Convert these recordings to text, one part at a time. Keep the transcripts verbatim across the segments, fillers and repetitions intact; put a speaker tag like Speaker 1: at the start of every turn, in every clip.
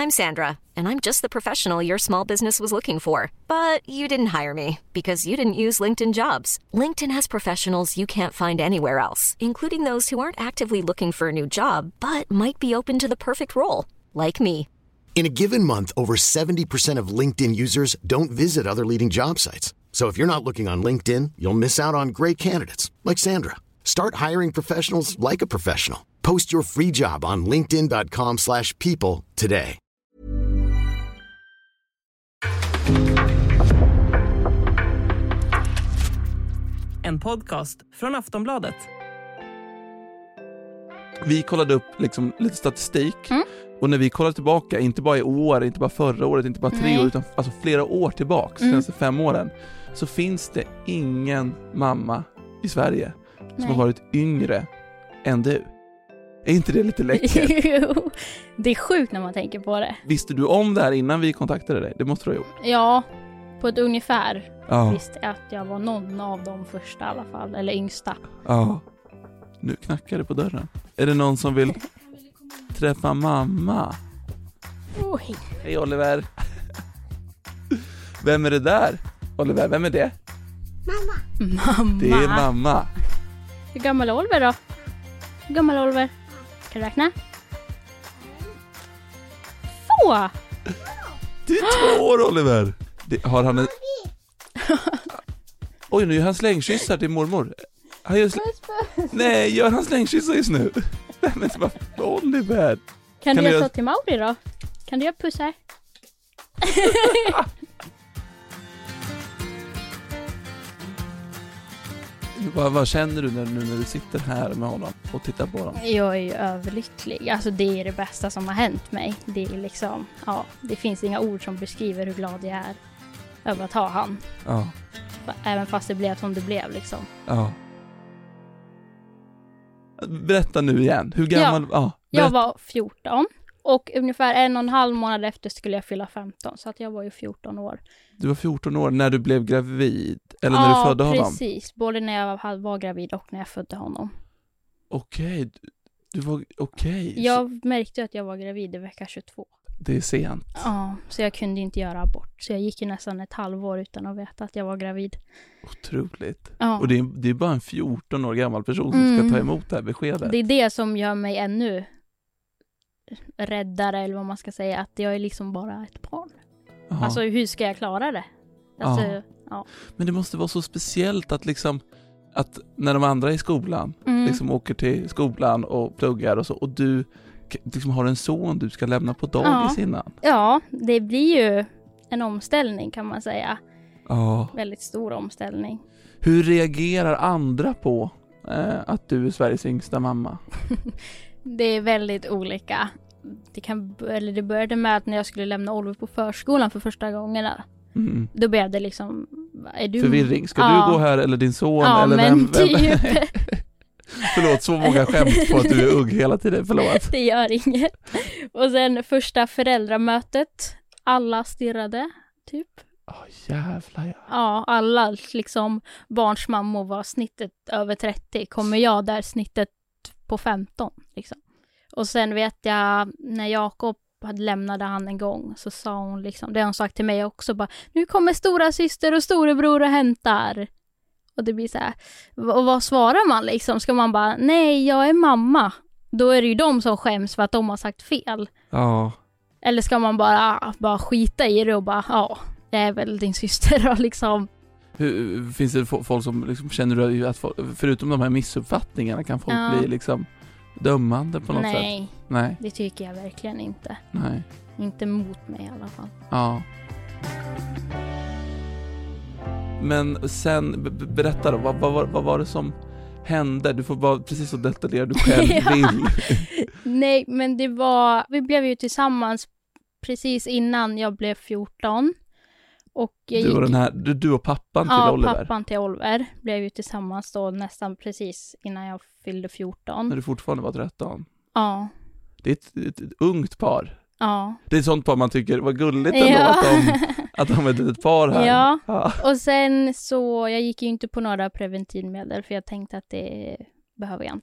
Speaker 1: I'm Sandra, and I'm just the professional your small business was looking for. But you didn't hire me because you didn't use LinkedIn Jobs. LinkedIn has professionals you can't find anywhere else, including those who aren't actively looking for a new job, but might be open to the perfect role, like me.
Speaker 2: In a given month, over seventy percent of LinkedIn users don't visit other leading job sites. So if you're not looking on LinkedIn, you'll miss out on great candidates like Sandra. Start hiring professionals like a professional. Post your free job on linkedin dot com slash people today.
Speaker 3: En podcast från Aftonbladet.
Speaker 4: Vi kollade upp liksom lite statistik.
Speaker 5: Mm.
Speaker 4: Och när vi kollar tillbaka, inte bara i år, inte bara förra året, inte bara tre
Speaker 5: Nej.
Speaker 4: år, utan alltså flera år tillbaka,
Speaker 5: Mm.
Speaker 4: senaste fem åren, så finns det ingen mamma i Sverige som
Speaker 5: Nej.
Speaker 4: har varit yngre än du. Är inte det lite läckert?
Speaker 5: Jo, det är sjukt när man tänker på det.
Speaker 4: Visste du om det här innan vi kontaktade dig? Det måste du ha gjort.
Speaker 5: Ja, på ett ungefär
Speaker 4: Ja,
Speaker 5: visste jag att jag var någon av de första i alla fall, eller yngsta.
Speaker 4: ja. Nu knackar det på dörren. Är det någon som vill träffa mamma?
Speaker 5: Oj.
Speaker 4: Hej Oliver. Vem är det där? Oliver, vem är det?
Speaker 5: Mamma.
Speaker 4: Det är mamma.
Speaker 5: Hur gammal är Oliver då? Hur gammal är Oliver? Kan du räkna? Två!
Speaker 4: Du är två år, Oliver. Det, har han en... Oj, nu gör han slängkyssar till mormor. Han gör sl... Nej, gör han slängkyssar just nu? Nej, men vad Oliver.
Speaker 5: Kan,
Speaker 4: Kan
Speaker 5: du
Speaker 4: du
Speaker 5: göra
Speaker 4: göra-
Speaker 5: så till Mauri då? Kan du göra pussar?
Speaker 4: Vad, vad känner du när, nu när du sitter här med honom och tittar på honom?
Speaker 5: Jag är ju överlycklig. Alltså det är det bästa som har hänt mig. Det är liksom, ja, det finns inga ord som beskriver hur glad jag är över att ha han.
Speaker 4: Ja,
Speaker 5: Även fast det blev som det blev liksom.
Speaker 4: ja. Berätta nu igen. Hur gammal... Ja,
Speaker 5: Jag
Speaker 4: berätta.
Speaker 5: var fjorton och ungefär en och en halv månad efter skulle jag fylla femton. Så att jag var ju fjorton år.
Speaker 4: Du var fjorton år när du blev gravid. Eller när du födde honom.
Speaker 5: Ja, precis. Både när jag var, var gravid och när jag födde honom.
Speaker 4: Okej, du, du var... Okej. Så
Speaker 5: Jag märkte att jag var gravid i vecka tjugotvå.
Speaker 4: det är sent.
Speaker 5: Ja, så jag kunde inte göra abort. Så jag gick ju nästan ett halvår utan att veta att jag var gravid.
Speaker 4: Otroligt.
Speaker 5: Ja.
Speaker 4: Och det är, det är bara en fjorton år gammal person som
Speaker 5: Mm.
Speaker 4: ska ta emot det här beskedet.
Speaker 5: Det är det som gör mig ännu räddare, eller vad man ska säga. Att jag är liksom bara ett barn.
Speaker 4: Jaha.
Speaker 5: Alltså hur ska jag klara det? Alltså,
Speaker 4: Ja.
Speaker 5: ja.
Speaker 4: Men det måste vara så speciellt att liksom att när de andra i skolan
Speaker 5: Mm.
Speaker 4: liksom åker till skolan och pluggar och så, och du k- liksom har en son du ska lämna på dagis
Speaker 5: Ja.
Speaker 4: innan.
Speaker 5: Ja, det blir ju en omställning kan man säga.
Speaker 4: Ja.
Speaker 5: Väldigt stor omställning.
Speaker 4: Hur reagerar andra på eh, att du är Sveriges yngsta mamma?
Speaker 5: Det är väldigt olika. Det, kan, eller det började med att när jag skulle lämna Oliver på förskolan för första gångerna.
Speaker 4: Mm.
Speaker 5: Då blev det liksom... Är du...
Speaker 4: Förvirring. Ska
Speaker 5: Ja.
Speaker 4: du gå här eller din son?
Speaker 5: Ja,
Speaker 4: eller
Speaker 5: men
Speaker 4: vem, vem?
Speaker 5: typ.
Speaker 4: Förlåt, så många skämt på att du är ugg hela tiden. Förlåt.
Speaker 5: Det gör inget. Och sen första föräldramötet. Alla stirrade, typ.
Speaker 4: Åh, jävlar ja.
Speaker 5: Ja, alla liksom barns mammor var snittet över trettio. Kommer jag där snittet på femton liksom. Och sen vet jag när Jakob hade lämnade han en gång så sa hon liksom, det har hon sagt till mig också, bara, nu kommer stora syster och storebror och hämtar. Och det blir så här, och vad svarar man liksom? Ska man bara, nej jag är mamma. Då är det ju de som skäms för att de har sagt fel.
Speaker 4: Ja.
Speaker 5: Eller ska man bara, bara skita i det och bara, ja, jag är väl din syster och liksom.
Speaker 4: Hur, finns det f- folk som liksom, känner du att folk, förutom de här missuppfattningarna kan folk
Speaker 5: Ja.
Speaker 4: bli liksom dömande på något sätt?
Speaker 5: Nej,
Speaker 4: Nej.
Speaker 5: det tycker jag verkligen inte.
Speaker 4: Nej.
Speaker 5: Inte mot mig i alla fall.
Speaker 4: Ja. Men sen, b- b- berätta då, vad, vad, vad, vad var det som hände? Du får vara precis så detaljerad du själv
Speaker 5: Ja.
Speaker 4: vill.
Speaker 5: Nej, men det var, vi blev ju tillsammans precis innan jag blev fjorton. Och jag
Speaker 4: Du och,
Speaker 5: gick,
Speaker 4: den här, du, du och pappan till
Speaker 5: ja,
Speaker 4: Oliver.
Speaker 5: pappan till Oliver blev ju tillsammans då nästan precis innan jag fyllde fjorton.
Speaker 4: När du fortfarande var tretton.
Speaker 5: Ja,
Speaker 4: Det är ett, ett, ett ungt par.
Speaker 5: ja.
Speaker 4: Det är ett sånt par man tycker var gulligt ändå
Speaker 5: Ja.
Speaker 4: att, de, att de är ett par här.
Speaker 5: Ja.
Speaker 4: Ja.
Speaker 5: Och sen så, jag gick ju inte på några preventivmedel för jag tänkte att det behöver jag inte.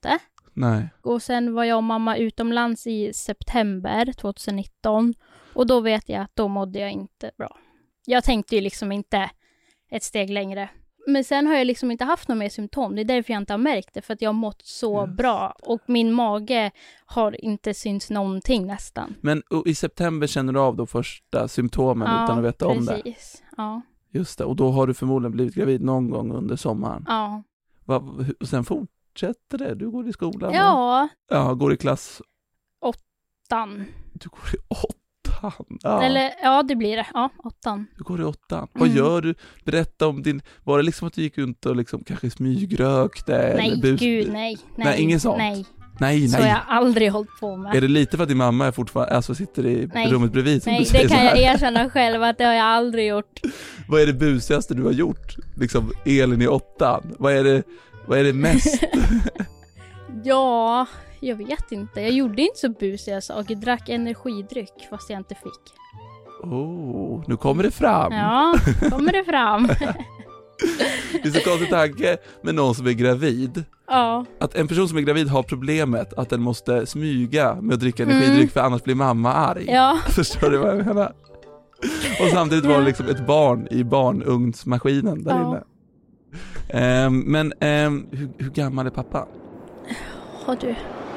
Speaker 4: Nej.
Speaker 5: Och sen var jag och mamma utomlands i september tjugonitton. Och då vet jag att då mådde jag inte bra. Jag tänkte ju liksom inte ett steg längre. Men sen har jag liksom inte haft några mer symptom. Det är därför jag inte har märkt det. För att jag har mått så yes. bra. Och min mage har inte synts någonting nästan.
Speaker 4: Men i september känner du av de första symptomen ja, utan att veta precis. om det?
Speaker 5: Ja,
Speaker 4: just det. Och då har du förmodligen blivit gravid någon gång under sommaren?
Speaker 5: Ja.
Speaker 4: Va, och sen fortsätter det? Du går i skolan?
Speaker 5: Ja.
Speaker 4: Och, ja, går i klass?
Speaker 5: Åttan.
Speaker 4: Du går i åttan? Ja.
Speaker 5: Eller, ja, det blir det. Ja, åttan.
Speaker 4: Du går i åttan. Mm. Vad gör du? Berätta om din... Var det liksom att du gick runt och liksom kanske smygrökte?
Speaker 5: Nej,
Speaker 4: eller bus...
Speaker 5: gud, nej. Nej,
Speaker 4: nej ingen sånt?
Speaker 5: Nej.
Speaker 4: Nej, nej.
Speaker 5: Så jag har aldrig hållit på med.
Speaker 4: Är det lite för att din mamma är fortfarande, alltså sitter i nej. rummet bredvid som
Speaker 5: nej,
Speaker 4: du säger?
Speaker 5: Nej, det kan jag erkänna själv att det har jag aldrig gjort.
Speaker 4: Vad är det busigaste du har gjort? Liksom Elin i åttan. Vad är det, vad är det mest?
Speaker 5: Ja, jag vet inte. Jag gjorde inte så busiga saker. Jag drack energidryck fast jag inte fick.
Speaker 4: Oh, nu kommer det fram.
Speaker 5: Ja, kommer det fram.
Speaker 4: Det är så konstigt tanke med någon som är gravid.
Speaker 5: Ja.
Speaker 4: Att en person som är gravid har problemet att den måste smyga med att dricka energidryck mm. för annars blir mamma arg.
Speaker 5: Ja.
Speaker 4: Förstår du vad jag menar? Och samtidigt var det liksom ett barn i barnugnsmaskinen där ja. inne. Um, men um, hur, hur gammal är pappa?
Speaker 5: Har du?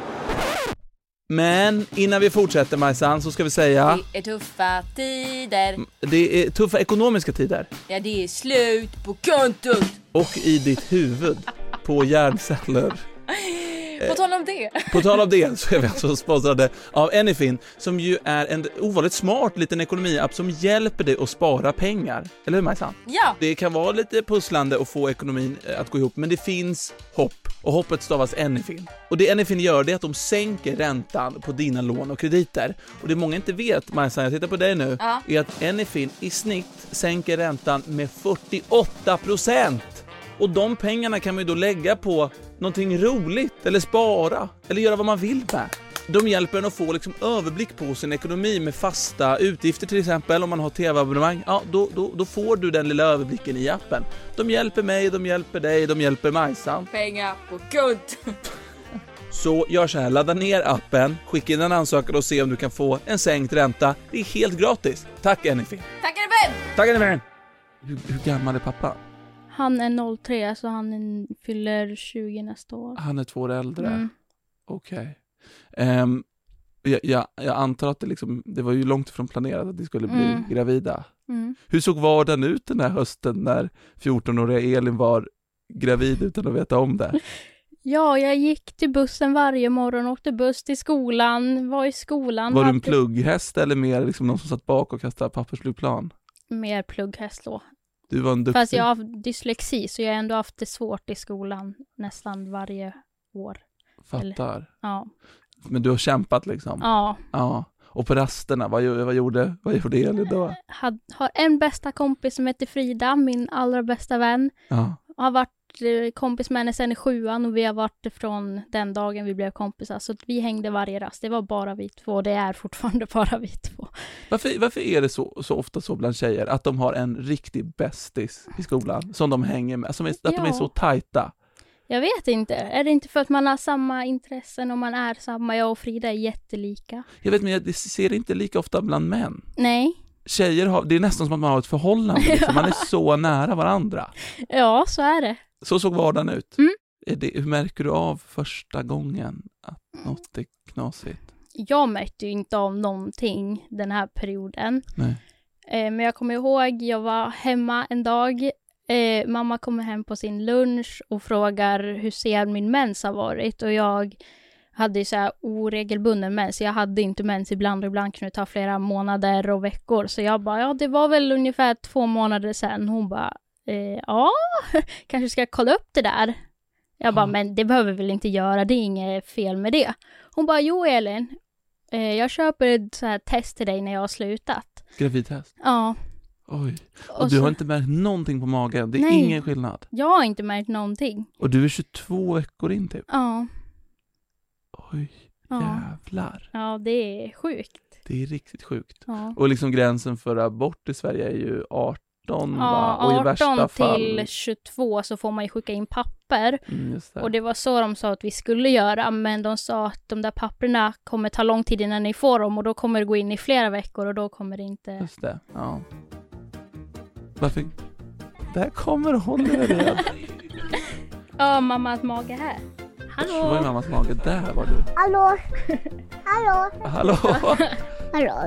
Speaker 4: Men innan vi fortsätter, Majsan, så ska vi säga...
Speaker 6: Det är tuffa tider.
Speaker 4: Det är tuffa ekonomiska tider.
Speaker 6: Ja, det är slut på kontot.
Speaker 4: Och i ditt huvud på hjärnceller.
Speaker 6: På tal om det.
Speaker 4: På tal om det så är vi alltså sponsrade av Anyfin, som ju är en ovanligt smart liten ekonomiapp som hjälper dig att spara pengar. Eller hur, Majsan?
Speaker 6: Ja.
Speaker 4: Det kan vara lite pusslande att få ekonomin att gå ihop, men det finns hopp. Och hoppet stavas Anyfin. Och det Anyfin gör, det är att de sänker räntan på dina lån och krediter. Och det många inte vet, Majsan, jag tittar på dig nu, ja. är att Anyfin i snitt sänker räntan med fyrtioåtta procent. Och de pengarna kan man ju då lägga på någonting roligt, eller spara, eller göra vad man vill med. De hjälper en att få liksom överblick på sin ekonomi med fasta utgifter, till exempel om man har tv-abonnemang. Ja, då, då, då får du den lilla överblicken i appen. De hjälper mig, de hjälper dig, de hjälper Majsan.
Speaker 6: Pengar på konto.
Speaker 4: Så gör så här, ladda ner appen, skicka in en ansökan och se om du kan få en sänkt ränta. Det är helt gratis. Tack Anyfin.
Speaker 6: Tack Anyfin.
Speaker 4: Tack Anyfin. Hur, hur gammal är pappa?
Speaker 5: Han är noll tre, så han är, fyller tjugo nästa år.
Speaker 4: Han är två år äldre.
Speaker 5: Mm.
Speaker 4: Okej. Okay. Um, jag, jag, jag antar att det, liksom, det var ju långt ifrån planerat att de skulle bli mm. gravida.
Speaker 5: Mm.
Speaker 4: Hur såg vardagen ut den här hösten när fjortonåriga Elin var gravid utan att veta om det?
Speaker 5: Ja, jag gick till bussen varje morgon, åkte buss till skolan, var i skolan.
Speaker 4: Var
Speaker 5: hade...
Speaker 4: du en plugghäst eller mer liksom någon som satt bak och kastade pappersflygplan?
Speaker 5: Mer plugghäst då.
Speaker 4: Du var en duktig...
Speaker 5: Fast jag har dyslexi, så jag har ändå haft det svårt i skolan nästan varje år.
Speaker 4: Fattar.
Speaker 5: Eller, ja.
Speaker 4: Men du har kämpat liksom?
Speaker 5: Ja.
Speaker 4: Ja. Och på rasterna, vad, vad gjorde, vad gjorde Elin då?
Speaker 5: Jag har en bästa kompis som heter Frida, min allra bästa vän.
Speaker 4: Ja.
Speaker 5: Jag har varit kompis med henne sedan i sjuan och vi har varit från den dagen vi blev kompisar. Så vi hängde varje rast. Det var bara vi två. Det är fortfarande bara vi två.
Speaker 4: Varför, varför är det så, så ofta så bland tjejer att de har en riktig bästis i skolan som de hänger med? Som är, att ja. de är så tajta?
Speaker 5: Jag vet inte. Är det inte för att man har samma intressen och man är samma? Jag och Frida är jättelika.
Speaker 4: Jag vet, men jag ser det inte lika ofta bland män.
Speaker 5: Nej.
Speaker 4: Tjejer har, det är nästan som att man har ett förhållande. Liksom.
Speaker 5: Ja.
Speaker 4: Man är så nära varandra.
Speaker 5: Ja, så är det.
Speaker 4: Så såg vardagen ut.
Speaker 5: Mm.
Speaker 4: Är det, hur märker du av första gången att något är knasigt?
Speaker 5: Jag märkte ju inte av någonting den här perioden.
Speaker 4: Nej.
Speaker 5: Eh, men jag kommer ihåg, jag var hemma en dag. Eh, mamma kommer hem på sin lunch och frågar hur ser min mens har varit. Och jag hade ju så här oregelbunden mens. Jag hade inte mens ibland och ibland kunde det ta flera månader och veckor. Så jag bara, ja det var väl ungefär två månader sedan. Hon bara, eh, ja, kanske ska jag kolla upp det där. Jag bara, mm. men det behöver väl inte göra, det är inget fel med det. Hon bara, jo Elin, eh, jag köper ett så här test till dig när jag har slutat.
Speaker 4: Gravidtest?
Speaker 5: Ja.
Speaker 4: Oj, och,
Speaker 5: och
Speaker 4: du
Speaker 5: så...
Speaker 4: har inte märkt någonting på magen? Det är
Speaker 5: Nej.
Speaker 4: ingen skillnad?
Speaker 5: Jag har inte märkt någonting.
Speaker 4: Och du är tjugotvå veckor in typ?
Speaker 5: Ja.
Speaker 4: Oj, jävlar.
Speaker 5: Ja, det är sjukt.
Speaker 4: Det är riktigt sjukt.
Speaker 5: Ja.
Speaker 4: Och liksom gränsen för abort i Sverige är ju arton,
Speaker 5: Ja,
Speaker 4: va? Och i värsta
Speaker 5: arton
Speaker 4: fall...
Speaker 5: till tjugotvå så får man ju skicka in papper.
Speaker 4: Mm, just det.
Speaker 5: Och det var så de sa att vi skulle göra, men de sa att de där papperna kommer ta lång tid innan ni får dem och då kommer det gå in i flera veckor och då kommer det inte...
Speaker 4: Just det, ja. Varför? Där kommer hon igen.
Speaker 5: Ja, mammas mage här.
Speaker 4: Det var ju
Speaker 5: Hallå!
Speaker 4: mammas mage. Där var du.
Speaker 7: Hallå? Hallå?
Speaker 4: Hallå?
Speaker 7: Hallå?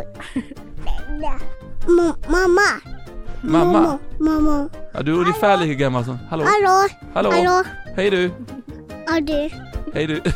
Speaker 7: Ma- mamma?
Speaker 4: Mamma?
Speaker 7: Mamma?
Speaker 4: Ja, du är ungefär lika gammal som... Hallå?
Speaker 7: Hallå?
Speaker 4: Hallå?
Speaker 7: Hallå?
Speaker 4: Hej du!
Speaker 7: Ja, du?
Speaker 4: Hej du!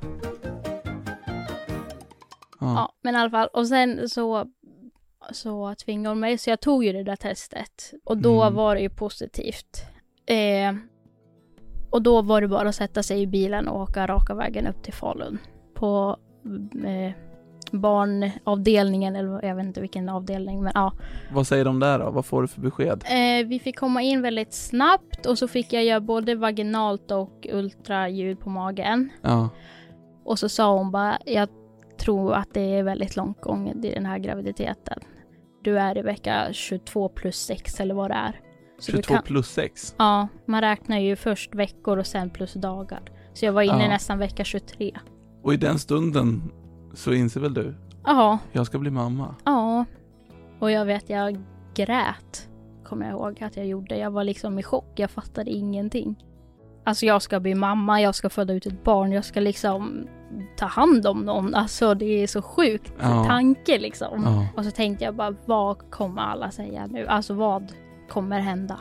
Speaker 4: Ja.
Speaker 5: Ja, men i alla fall. Och sen så, så tvingade hon mig, så jag tog ju det där testet. Och då
Speaker 4: Mm.
Speaker 5: var det ju positivt. Eh, och då var det bara att sätta sig i bilen och åka raka vägen upp till Falun. På eh, barnavdelningen, eller jag vet inte vilken avdelning, men ja.
Speaker 4: Vad säger de där då? Vad får du för besked?
Speaker 5: Eh, vi fick komma in väldigt snabbt och så fick jag göra både vaginalt och ultraljud på magen.
Speaker 4: Ja.
Speaker 5: Och så sa hon bara, jag tror att det är väldigt långt gången i den här graviditeten. Du är i vecka tjugotvå plus sex eller vad det är. Så du
Speaker 4: tjugotvå
Speaker 5: kan,
Speaker 4: plus sex.
Speaker 5: ja, man räknar ju först veckor och sen plus dagar. Så jag var inne
Speaker 4: Ja.
Speaker 5: nästan vecka tjugotre.
Speaker 4: Och i den stunden så inser väl du?
Speaker 5: Ja,
Speaker 4: Jag ska bli mamma.
Speaker 5: ja. Och jag vet, jag grät. Kommer jag ihåg att jag gjorde. Jag var liksom i chock. Jag fattade ingenting. Alltså jag ska bli mamma, jag ska föda ut ett barn. Jag ska liksom ta hand om någon. Alltså det är så sjukt
Speaker 4: Ja.
Speaker 5: tanke liksom.
Speaker 4: Ja.
Speaker 5: Och så tänkte jag bara, vad kommer alla säga nu? Alltså vad kommer hända?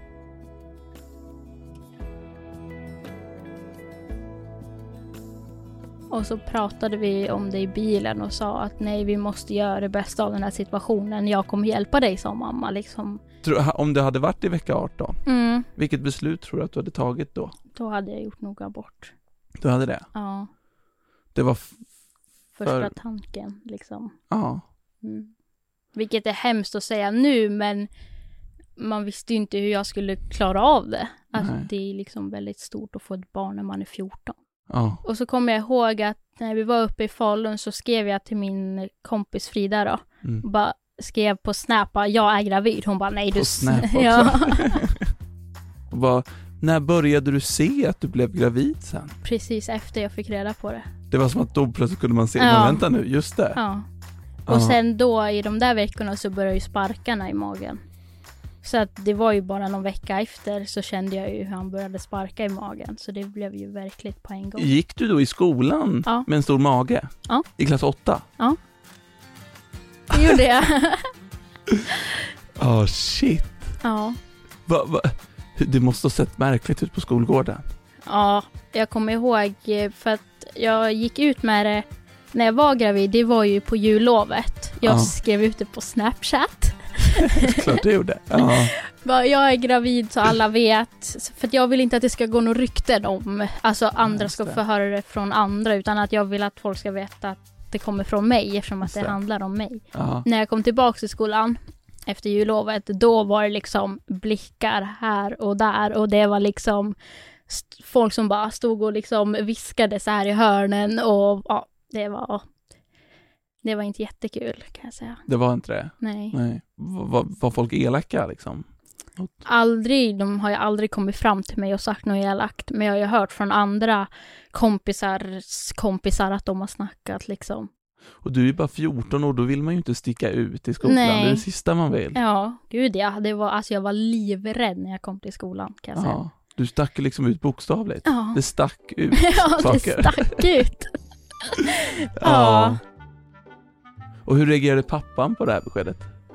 Speaker 5: Och så pratade vi om det i bilen och sa att nej, vi måste göra det bästa av den här situationen. Jag kommer hjälpa dig som mamma liksom.
Speaker 4: Tror, om du hade varit i vecka arton,
Speaker 5: Mm,
Speaker 4: vilket beslut tror du att du hade tagit då?
Speaker 5: då hade jag gjort nog abort.
Speaker 4: Du hade det?
Speaker 5: Ja,
Speaker 4: Det var... F-
Speaker 5: första
Speaker 4: För-
Speaker 5: tanken liksom.
Speaker 4: ja.
Speaker 5: Mm. Vilket är hemskt att säga nu, men man visste ju inte hur jag skulle klara av det. Alltså
Speaker 4: Nej.
Speaker 5: det är liksom väldigt stort att få ett barn när man är fjorton.
Speaker 4: Ja.
Speaker 5: Och så kommer jag ihåg att när vi var uppe i Falun så skrev jag till min kompis Frida då.
Speaker 4: Mm.
Speaker 5: Och bara skrev på Snap, jag är gravid. Hon bara, nej du...
Speaker 4: På Snap också.
Speaker 5: Ja,
Speaker 4: Och bara, när började du se att du blev gravid sen?
Speaker 5: precis efter jag fick reda på det.
Speaker 4: Det var som att då plötsligt kunde man se,
Speaker 5: Ja.
Speaker 4: men vänta nu, just det.
Speaker 5: Ja.
Speaker 4: Ja.
Speaker 5: Och sen då i de där veckorna så började ju sparkarna i magen. Så att det var ju bara någon vecka efter så kände jag ju hur han började sparka i magen. Så det blev ju verkligt på en gång.
Speaker 4: Gick du då i skolan
Speaker 5: Ja.
Speaker 4: med en stor mage?
Speaker 5: Ja.
Speaker 4: I klass åtta?
Speaker 5: Det gjorde jag.
Speaker 4: Åh, oh, shit.
Speaker 5: Ja.
Speaker 4: Va, va? Det måste ha sett märkligt ut på skolgården.
Speaker 5: Ja, jag kommer ihåg eh, för att jag gick ut med det när jag var gravid. Det var ju på jullovet. Jag
Speaker 4: Ja.
Speaker 5: skrev ut det på Snapchat.
Speaker 4: Klart det gjorde. Ja.
Speaker 5: Bara, jag är gravid så alla vet. För att jag vill inte att det ska gå några rykten om, alltså andra
Speaker 4: Just
Speaker 5: ska
Speaker 4: det.
Speaker 5: få höra det från andra, utan att jag vill att folk ska veta att det kommer från mig eftersom att
Speaker 4: Just
Speaker 5: det
Speaker 4: det.
Speaker 5: handlar om mig.
Speaker 4: Ja.
Speaker 5: När jag kom tillbaka till skolan efter jullovet, då var det liksom blickar här och där och det var liksom st- folk som bara stod och liksom viskade så här i hörnen och ja, det var det var inte jättekul kan jag säga.
Speaker 4: Det var inte det.
Speaker 5: Nej.
Speaker 4: Nej. Var, var folk elaka liksom?
Speaker 5: Aldrig, de har ju aldrig kommit fram till mig och sagt något elakt, men jag har ju hört från andra kompisars kompisar att de har snackat liksom.
Speaker 4: Och du är bara fjorton år, då vill man ju inte sticka ut i skolan.
Speaker 5: Nej.
Speaker 4: Det är det sista man vill.
Speaker 5: Ja, gud ja, det var, alltså jag var livrädd när jag kom till skolan kan jag säga.
Speaker 4: Ja. Du stack liksom ut bokstavligt.
Speaker 5: Ja.
Speaker 4: Det stack ut
Speaker 5: Ja, det
Speaker 4: saker.
Speaker 5: stack ut.
Speaker 4: Ja.
Speaker 5: Ja.
Speaker 4: Och hur reagerade pappan på det här beskedet?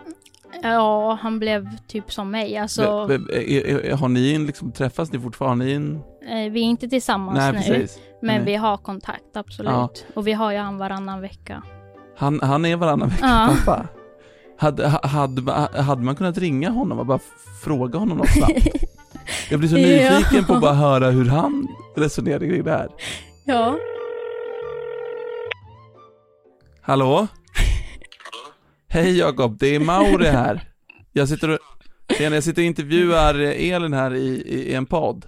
Speaker 5: Ja, han blev typ som mig. Alltså,
Speaker 4: V- v- är- är- har ni en, liksom, träffas ni fortfarande i en...
Speaker 5: eh, vi är inte tillsammans
Speaker 4: Nej,
Speaker 5: nu,
Speaker 4: precis.
Speaker 5: men
Speaker 4: Nej.
Speaker 5: vi har kontakt, absolut.
Speaker 4: Ja.
Speaker 5: Och vi har ju han varannan vecka.
Speaker 4: Han, han är varannan vecka,
Speaker 5: Ja.
Speaker 4: pappa. Hade, ha- hade, hade man kunnat ringa honom och bara f- fråga honom något snabbt? Jag blir så
Speaker 5: Ja.
Speaker 4: nyfiken på att bara höra hur han resonerade kring det här.
Speaker 5: Ja.
Speaker 4: Hallå? Hej Jakob, det är Mauri här. Jag sitter och, jag sitter och intervjuar Elin här i, i en podd.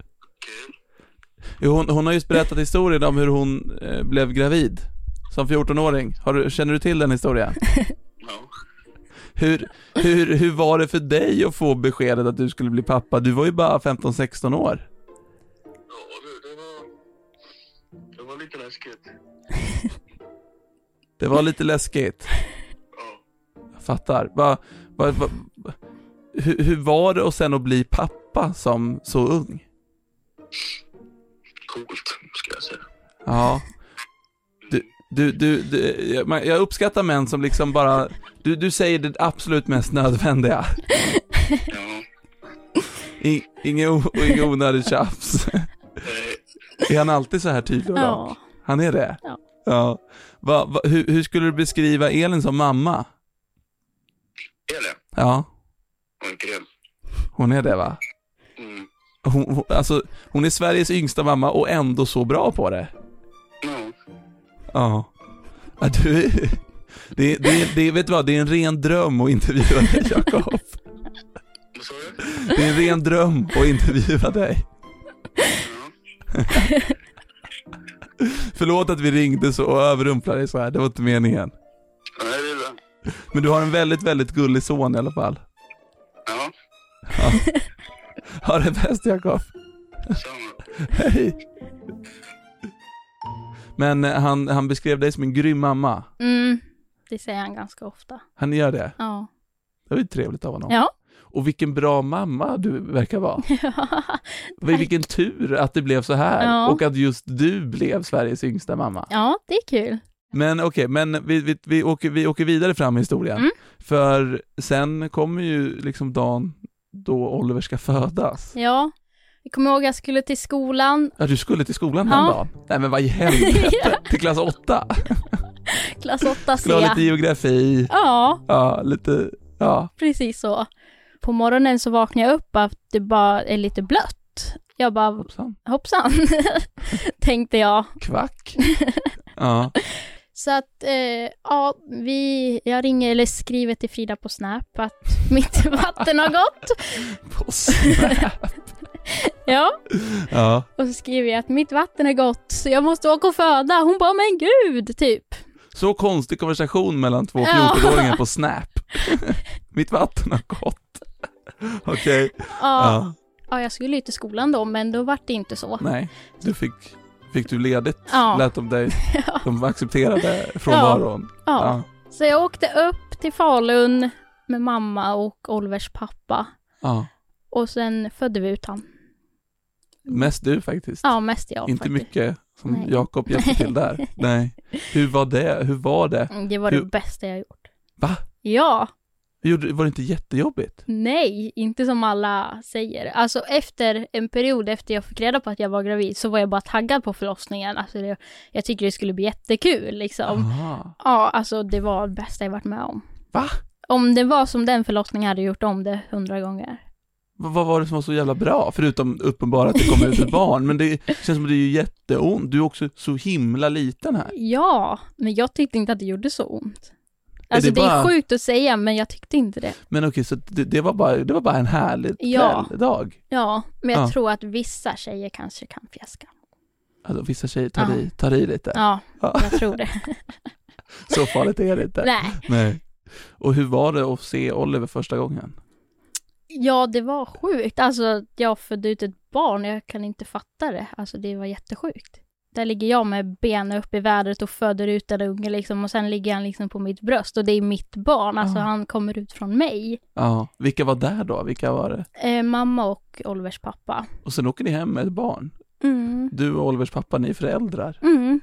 Speaker 4: Jo, Hon, hon har just berättat historien om hur hon eh, blev gravid som fjorton-åring. Har du, känner du till den historien?
Speaker 8: Ja.
Speaker 4: Hur, hur, hur var det för dig att få beskedet att du skulle bli pappa? Du var ju bara femton sexton år.
Speaker 8: Ja, det, det var... Det var lite läskigt.
Speaker 4: Det var lite läskigt.
Speaker 8: Ja.
Speaker 4: Jag fattar. Va, va, va, hur, hur var det att sen att bli pappa som så ung?
Speaker 8: Coolt, ska jag säga.
Speaker 4: Ja. Du, du, du, du, jag jag uppskattar män som liksom bara... Du, du säger det absolut mest nödvändiga.
Speaker 8: Ja.
Speaker 4: I, inget, o, inget onödigt tjafs. Är han alltid så här tydlig och rak?
Speaker 5: Ja.
Speaker 4: Han är det?
Speaker 5: Ja.
Speaker 4: Ja. Va, va, hur, hur skulle du beskriva Elin som mamma?
Speaker 8: Elin?
Speaker 4: Ja.
Speaker 8: Hon är grym.
Speaker 4: Hon är det, va?
Speaker 8: Mm.
Speaker 4: Hon, hon, alltså, hon är Sveriges yngsta mamma och ändå så bra på det.
Speaker 8: Ja.
Speaker 4: Ja. Ja, du är... Det, det, det, vet du vad, det är en ren dröm att intervjua dig, Jakob.
Speaker 8: Vad sa du?
Speaker 4: Det är en ren dröm att intervjua dig.
Speaker 8: Ja.
Speaker 4: Förlåt att vi ringde så och överrumplade dig så här, det var inte meningen.
Speaker 8: Nej, det är bra.
Speaker 4: Men du har en väldigt, väldigt gullig son i alla fall.
Speaker 8: Ja.
Speaker 4: Ja. Ha det bäst, Jakob.
Speaker 8: Samma.
Speaker 4: Hej. Men eh, han, han beskrev dig som en grym mamma.
Speaker 5: Mm, det säger han ganska ofta.
Speaker 4: Han gör det?
Speaker 5: Ja.
Speaker 4: Det var ju trevligt av honom.
Speaker 5: Ja.
Speaker 4: Och vilken bra mamma du verkar vara. Vilken tur att det blev så här.
Speaker 5: Ja.
Speaker 4: Och att just du blev Sveriges yngsta mamma.
Speaker 5: Ja, det är kul.
Speaker 4: Men okej, okay, men vi, vi, vi, åker, vi åker vidare fram i historien.
Speaker 5: Mm.
Speaker 4: För sen kommer ju liksom dagen då Oliver ska födas.
Speaker 5: Ja. Jag kommer ihåg att jag skulle till skolan.
Speaker 4: Ja, du skulle till skolan
Speaker 5: Ja.
Speaker 4: den dagen. Nej, men vad i helvete. Till klass åtta.
Speaker 5: Klass åtta C.
Speaker 4: Skulle ha lite geografi.
Speaker 5: Ja,
Speaker 4: Ja, lite, ja.
Speaker 5: precis så. På morgonen så vaknar jag upp att det bara är lite blött. Jag bara,
Speaker 4: Hoppsan.
Speaker 5: hoppsan, tänkte jag.
Speaker 4: Kvack. Ja.
Speaker 5: Så att, eh, ja, vi, jag ringer eller skriver till Frida på Snap att mitt vatten har gått.
Speaker 4: På Snap.
Speaker 5: Ja,
Speaker 4: Ja.
Speaker 5: och så skriver jag att mitt vatten har gått så jag måste åka och föda. Hon bara, men gud, typ.
Speaker 4: Så konstig konversation mellan två
Speaker 5: Ja.
Speaker 4: fjorton-åringar på Snap. Mitt vatten har gått. Okej.
Speaker 5: Ja,
Speaker 4: Ja.
Speaker 5: ja, jag skulle ju till skolan då, men då var det inte så.
Speaker 4: Nej, du fick, fick du ledigt.
Speaker 5: Ja.
Speaker 4: Lät de dig.
Speaker 5: Ja.
Speaker 4: De accepterade frånvaron.
Speaker 5: Ja.
Speaker 4: Ja.
Speaker 5: Så jag åkte upp till Falun med mamma och Olivers pappa.
Speaker 4: Ja.
Speaker 5: Och sen födde vi ut han.
Speaker 4: Mest du faktiskt.
Speaker 5: Ja, mest jag
Speaker 4: Inte
Speaker 5: faktiskt.
Speaker 4: mycket som
Speaker 5: Nej.
Speaker 4: Jakob hjälpte till där. Nej. Hur var det? Hur var det?
Speaker 5: Mm, Det var
Speaker 4: Hur-
Speaker 5: det bästa jag gjort.
Speaker 4: Va?
Speaker 5: Ja,
Speaker 4: Gjorde- Var det inte jättejobbigt?
Speaker 5: nej, inte som alla säger. Alltså efter en period efter jag fick reda på att jag var gravid så var jag bara taggad på förlossningen. Alltså det, jag tycker det skulle bli jättekul liksom.
Speaker 4: Aha.
Speaker 5: Ja, alltså det var det bästa jag varit med om.
Speaker 4: Va?
Speaker 5: Om det var som den förlossningen hade jag gjort om det hundra gånger.
Speaker 4: V- vad var det som var så jävla bra? Förutom uppenbart att det kommer ut ett barn. Men det känns som att det är ju jätteont. Du är också så himla liten här.
Speaker 5: Ja, men jag tyckte inte att det gjorde så ont. Alltså
Speaker 4: det
Speaker 5: det är
Speaker 4: bara-
Speaker 5: sjukt att säga, men jag tyckte inte det.
Speaker 4: Men okej, så det, det, var bara, det var bara en härlig
Speaker 5: Ja.
Speaker 4: kväll, dag.
Speaker 5: Ja, men jag
Speaker 4: Ja.
Speaker 5: tror att vissa tjejer kanske kan fjäska.
Speaker 4: Alltså, vissa tjejer tar,
Speaker 5: Ja.
Speaker 4: i, tar i lite.
Speaker 5: Ja,
Speaker 4: Ja.
Speaker 5: jag tror det.
Speaker 4: Så farligt är det inte.
Speaker 5: Nej.
Speaker 4: Nej. Och hur var det att se Oliver första gången?
Speaker 5: Ja, det var sjukt. Alltså, jag födde ut ett barn. Jag kan inte fatta det. Alltså, det var jättesjukt. Där ligger jag med benen upp i vädret och föder ut en unge liksom. Och sen ligger han liksom på mitt bröst. Och det är mitt barn. Alltså,
Speaker 4: Ah.
Speaker 5: han kommer ut från mig.
Speaker 4: Ja. Vilka var där då? Vilka var det?
Speaker 5: Eh, mamma och Olivers pappa.
Speaker 4: Och sen åker ni hem med ett barn.
Speaker 5: Mm.
Speaker 4: Du och Olivers pappa, ni är föräldrar.
Speaker 5: Mm.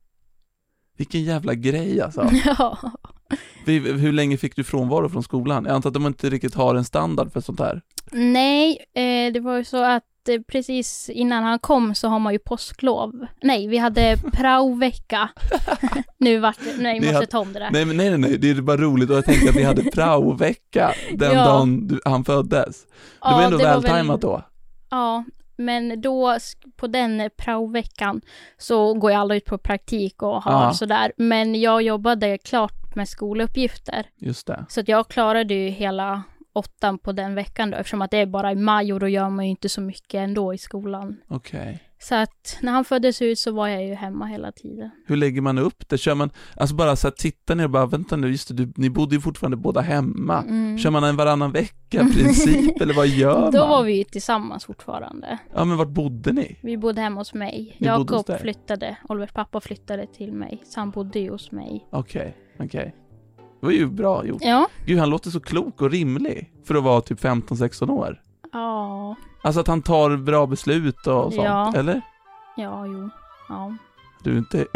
Speaker 4: Vilken jävla grej alltså.
Speaker 5: Ja.
Speaker 4: Hur, hur länge fick du frånvaro från skolan? Jag antar att de inte riktigt har en standard för sånt här.
Speaker 5: Nej, eh, det var ju så att eh, precis innan han kom så har man ju påsklov. Nej, vi hade praovecka. nu vart det, nej,
Speaker 4: Ni
Speaker 5: måste
Speaker 4: hade-
Speaker 5: ta om det där.
Speaker 4: Nej, men nej, nej, nej, det är bara roligt. Och jag tänkte att ni hade praovecka den
Speaker 5: Ja.
Speaker 4: dagen du, han föddes. Det
Speaker 5: Ja,
Speaker 4: var ändå
Speaker 5: det var
Speaker 4: vältajmat
Speaker 5: väl-
Speaker 4: då.
Speaker 5: Ja, men då sk- på den praoveckan så går jag aldrig ut på praktik och har
Speaker 4: Ja.
Speaker 5: sådär. Men jag jobbade klart med skoluppgifter.
Speaker 4: Just det.
Speaker 5: Så att jag klarade ju hela åttan på den veckan då. Eftersom att det är bara i maj och då gör man ju inte så mycket ändå i skolan.
Speaker 4: Okej.
Speaker 5: Så att när han föddes ut så var jag ju hemma hela tiden.
Speaker 4: Hur lägger man upp det? Kör man, alltså bara så att titta ner och bara, vänta nu, just det, du, ni bodde ju fortfarande båda hemma. Mm. Kör man en varannan vecka princip, eller vad gör man?
Speaker 5: Då var vi ju tillsammans fortfarande.
Speaker 4: Ja, men vart bodde ni?
Speaker 5: Vi bodde hemma hos mig. Ni Jakob flyttade, Olivers pappa flyttade till mig, så han bodde ju hos mig.
Speaker 4: Okej, okay, okej. Okay. Det var ju bra gjort.
Speaker 5: Ja.
Speaker 4: Gud, han låter så klok och rimlig för att vara typ femton sexton år.
Speaker 5: Ja.
Speaker 4: Alltså att han tar bra beslut och sånt,
Speaker 5: ja.
Speaker 4: eller?
Speaker 5: Ja, jo. Ja.
Speaker 4: Du är inte...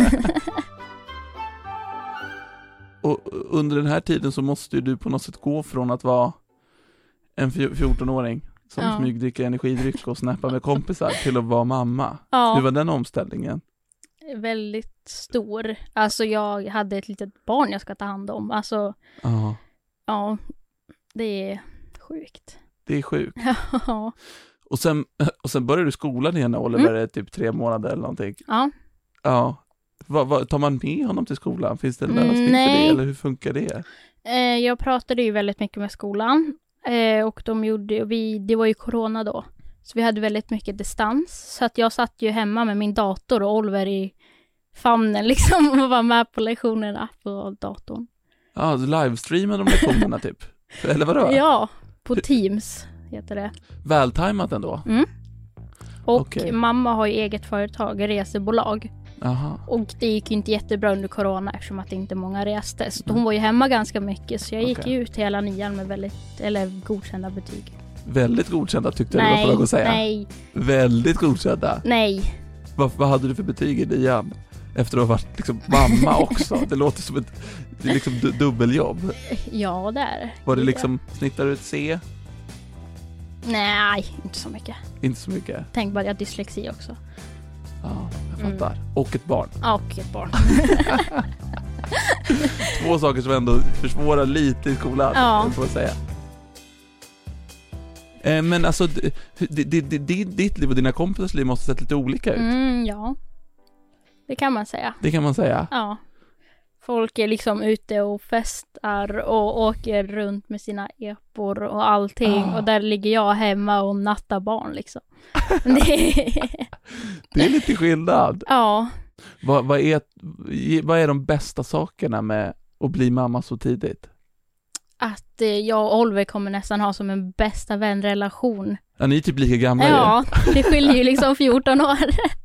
Speaker 4: Och under den här tiden så måste du på något sätt gå från att vara en fjortonåring som ja. smygdricker energidryck och snappar med kompisar till att vara mamma.
Speaker 5: Ja.
Speaker 4: Hur var den omställningen?
Speaker 5: Väldigt stor. Alltså jag hade ett litet barn jag ska ta hand om. Alltså,
Speaker 4: ja,
Speaker 5: ja det är sjukt.
Speaker 4: Det är sjukt.
Speaker 5: Ja.
Speaker 4: Och sen, och sen började du skolan igen när Oliver mm. är typ tre månader eller någonting.
Speaker 5: Ja.
Speaker 4: Ja. Vad, vad, tar man med honom till skolan? Finns det en lösning
Speaker 5: Nej.
Speaker 4: för det? Eller hur funkar det?
Speaker 5: Eh, jag pratade ju väldigt mycket med skolan. Eh, och de gjorde, vi, det var ju corona då. Så vi hade väldigt mycket distans. Så att jag satt ju hemma med min dator och Oliver i famnen liksom. Och var med på lektionerna på datorn.
Speaker 4: Ja, livestreamade de lektionerna typ? Eller vadå?
Speaker 5: Ja, på Teams heter det.
Speaker 4: Vältajmat ändå?
Speaker 5: Mm. Och
Speaker 4: okay.
Speaker 5: mamma har ju eget företag, resebolag.
Speaker 4: Aha.
Speaker 5: Och det gick ju inte jättebra under corona eftersom att inte många reste. Så hon var ju hemma ganska mycket. Så jag gick
Speaker 4: okay.
Speaker 5: ju ut hela nian med väldigt, eller godkända betyg.
Speaker 4: Väldigt godkända tyckte
Speaker 5: nej,
Speaker 4: du var för att säga.
Speaker 5: Nej,
Speaker 4: väldigt godkända?
Speaker 5: Nej.
Speaker 4: Vad, vad hade du för betyg i nian? Efter att ha varit liksom mamma också. Det låter som ett det är liksom du, dubbeljobb.
Speaker 5: Ja, där.
Speaker 4: Var det liksom, snittar du ett C?
Speaker 5: Nej, inte så mycket.
Speaker 4: Inte så mycket?
Speaker 5: Tänk bara att jag har dyslexi också.
Speaker 4: Ja, jag fattar. Mm. Och ett barn.
Speaker 5: Ja, och ett barn.
Speaker 4: Två saker som ändå försvårar lite i skolan,
Speaker 5: ja.
Speaker 4: får jag säga. Eh, men alltså, d- d- d- d- ditt liv och dina kompisars liv måste sett lite olika ut.
Speaker 5: Mm, ja. Det kan man säga.
Speaker 4: Det kan man säga.
Speaker 5: Ja. Folk är liksom ute och festar och åker runt med sina epor och allting. Ah. Och där ligger jag hemma och nattar barn liksom. det, är...
Speaker 4: det är lite skillnad.
Speaker 5: Ja.
Speaker 4: Vad, vad, är, vad är de bästa sakerna med att bli mamma så tidigt?
Speaker 5: Att eh, jag och Oliver kommer nästan ha som en bästa vänrelation.
Speaker 4: Ja, ni är typ lika gamla.
Speaker 5: Ja, ju. Det skiljer ju liksom fjorton år.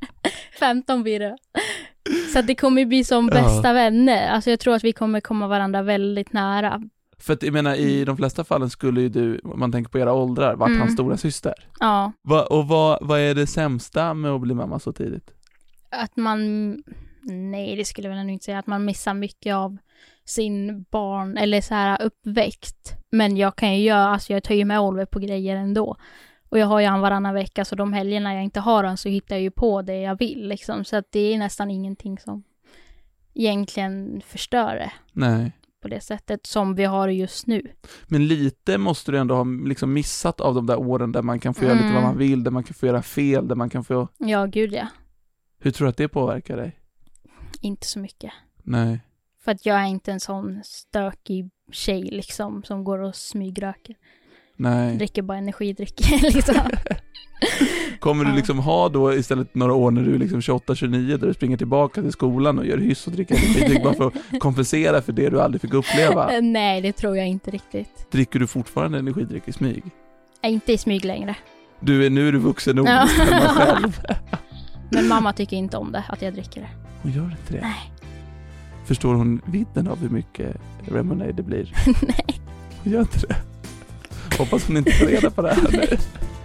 Speaker 5: femton blir det. Så att det kommer bli som bästa ja. vänner. Alltså jag tror att vi kommer komma varandra väldigt nära.
Speaker 4: För att jag menar, i de flesta fallen skulle ju du, om man tänker på era åldrar, varit mm. hans stora syster.
Speaker 5: Ja.
Speaker 4: Va, och vad, vad är det sämsta med att bli mamma så tidigt?
Speaker 5: Att man, nej det skulle jag väl inte säga, att man missar mycket av sin barn eller så här uppväxt. Men jag kan ju göra, alltså jag tar ju med Oliver på grejer ändå. Och jag har ju han varannan vecka, så de helgerna jag inte har han så hittar jag ju på det jag vill liksom. Så att det är nästan ingenting som egentligen förstör det.
Speaker 4: Nej.
Speaker 5: På det sättet som vi har just nu.
Speaker 4: Men lite måste du ändå ha liksom missat av de där åren där man kan få göra mm. lite vad man vill, där man kan få göra fel, där man kan få...
Speaker 5: Ja, gud ja.
Speaker 4: Hur tror du att det påverkar dig?
Speaker 5: Inte så mycket.
Speaker 4: Nej.
Speaker 5: För att jag är inte en sån stökig tjej liksom som går och smygröker.
Speaker 4: Nej.
Speaker 5: Dricker bara energidryck liksom.
Speaker 4: Kommer du liksom ha då istället några år när du är liksom tjugoåtta tjugonio där du springer tillbaka till skolan och gör hyss och dricker energidryck bara för att kompensera för det du aldrig fick uppleva?
Speaker 5: Nej, det tror jag inte riktigt.
Speaker 4: Dricker du fortfarande energidryck i smyg?
Speaker 5: Nej, inte i smyg längre.
Speaker 4: Du är, nu är du vuxen nog
Speaker 5: ja.
Speaker 4: själv.
Speaker 5: Men mamma tycker inte om det, att jag dricker det.
Speaker 4: Hon gör inte det?
Speaker 5: Nej.
Speaker 4: Förstår hon vidden av hur mycket lemonade det blir?
Speaker 5: Nej.
Speaker 4: Hon gör inte det. Hoppas hon inte får reda på det här nu.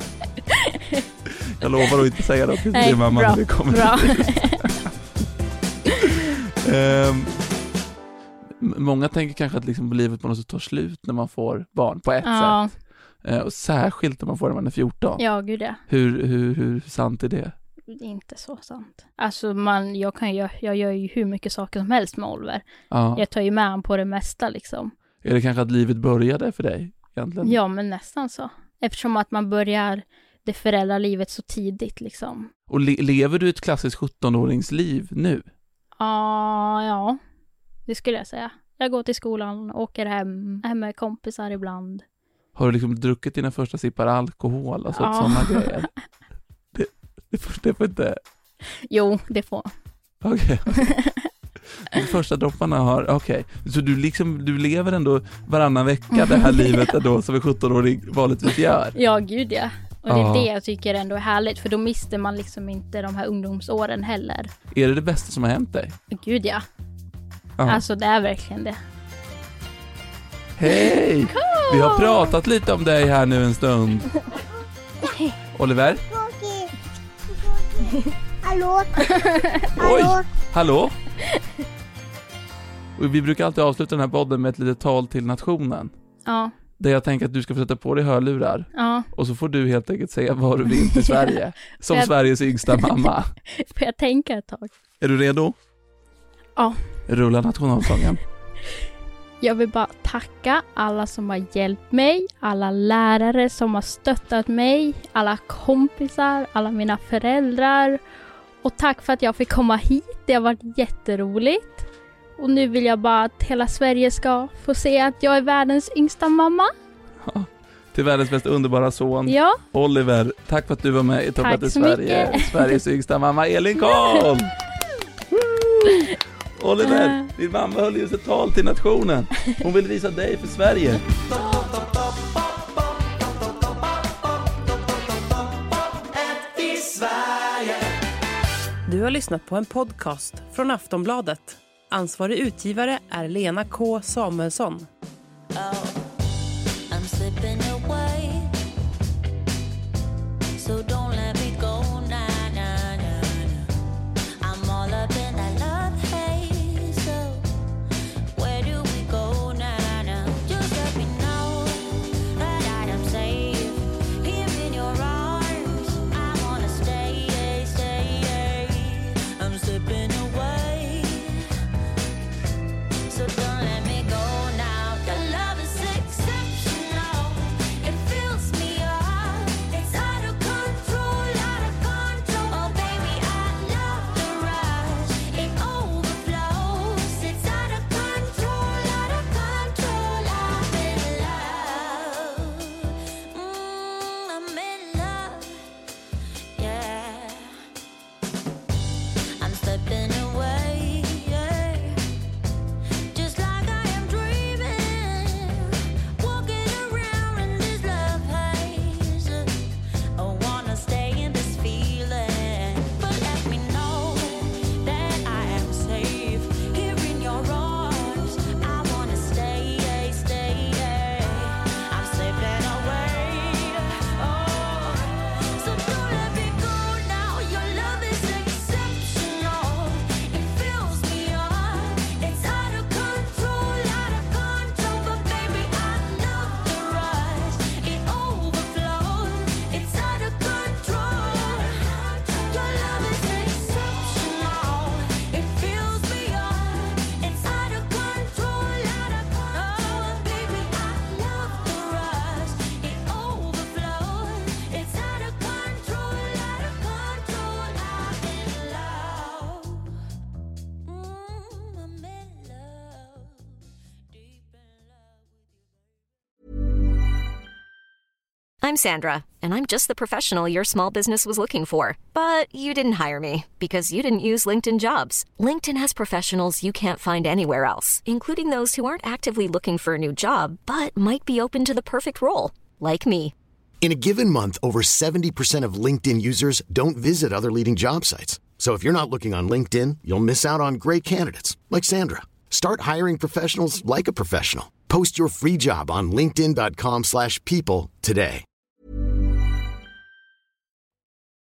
Speaker 4: Jag lovar att inte säga det till din mamma när det kommer.
Speaker 5: Bra.
Speaker 4: um, många tänker kanske att liksom livet på något sätt tar slut när man får barn på ett
Speaker 5: ja.
Speaker 4: sätt. Uh, och särskilt när man får när man är fjorton.
Speaker 5: Ja, gud ja.
Speaker 4: Hur, hur, hur sant är det?
Speaker 5: Det är inte så sant. Alltså man, jag, kan ju, jag gör ju hur mycket saker som helst med Oliver.
Speaker 4: Ja.
Speaker 5: Jag tar ju med han på det mesta liksom.
Speaker 4: Är det kanske att livet började för dig egentligen?
Speaker 5: Ja, men nästan så. Eftersom att man börjar det föräldralivet så tidigt liksom.
Speaker 4: Och le- lever du ett klassiskt sjuttonåringsliv nu?
Speaker 5: Ah, ja, det skulle jag säga. Jag går till skolan, åker hem, hem med kompisar ibland.
Speaker 4: Har du liksom druckit dina första sippar alkohol och så,
Speaker 5: ja.
Speaker 4: sådana grejer? Det... Det får, det får inte...
Speaker 5: Jo, det får.
Speaker 4: Okej. Okay. De första dropparna har... Okej. Okay. Så du, liksom, du lever ändå varannan vecka det här livet ändå som en sjutton-åring vanligtvis gör?
Speaker 5: Ja, gud ja. Och det är
Speaker 4: ja.
Speaker 5: det jag tycker ändå är härligt. För då mister man liksom inte de här ungdomsåren heller.
Speaker 4: Är det det bästa som har hänt dig?
Speaker 5: Gud ja.
Speaker 4: ja.
Speaker 5: Alltså det är verkligen det.
Speaker 4: Hej! Cool. Vi har pratat lite om dig här nu en stund. Oliver?
Speaker 7: Hallå?
Speaker 4: Oj! Hallå? Och vi brukar alltid avsluta den här podden med ett litet tal till nationen.
Speaker 5: Ja.
Speaker 4: Där jag tänker att du ska få sätta på dig hörlurar.
Speaker 5: Ja.
Speaker 4: Och så får du helt enkelt säga vad du vill till Sverige. Som jag... Sveriges yngsta mamma.
Speaker 5: Får jag tänka ett tag?
Speaker 4: Är du redo?
Speaker 5: Ja.
Speaker 4: Rulla nationalsången.
Speaker 5: Jag vill bara tacka alla som har hjälpt mig, alla lärare som har stöttat mig, alla kompisar, alla mina föräldrar. Och tack för att jag fick komma hit, det har varit jätteroligt. Och nu vill jag bara att hela Sverige ska få se att jag är världens yngsta mamma.
Speaker 4: Ja, till världens mest underbara son.
Speaker 5: Ja.
Speaker 4: Oliver, tack för att du var med i Toppen till Sverige.
Speaker 5: Mycket.
Speaker 4: Sveriges yngsta mamma, Elin Karl. Oliver, din mamma höll just ett tal till nationen. Hon vill visa dig för Sverige.
Speaker 3: Du har lyssnat på en podcast från Aftonbladet. Ansvarig utgivare är Lena K. Samuelsson.
Speaker 1: I'm Sandra, and I'm just the professional your small business was looking for. But you didn't hire me because you didn't use LinkedIn Jobs. LinkedIn has professionals you can't find anywhere else, including those who aren't actively looking for a new job, but might be open to the perfect role, like me.
Speaker 2: In a given month, over seventy percent of LinkedIn users don't visit other leading job sites. So if you're not looking on LinkedIn, you'll miss out on great candidates like Sandra. Start hiring professionals like a professional. Post your free job on linkedin dot com slash people today.